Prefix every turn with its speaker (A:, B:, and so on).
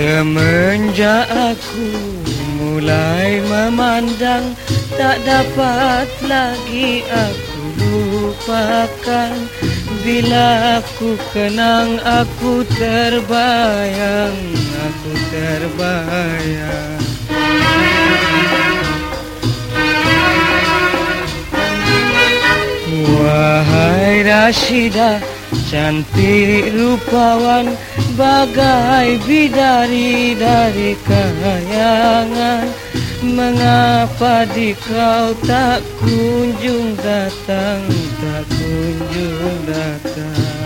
A: Semenjak aku mulai memandang, tak dapat lagi aku lupakan. Bila aku kenang, aku terbayang, aku terbayang. Wahai Rashidah, cantik rupawan, bagai bidari dari kayangan. Mengapa di kau tak kunjung datang, tak kunjung datang?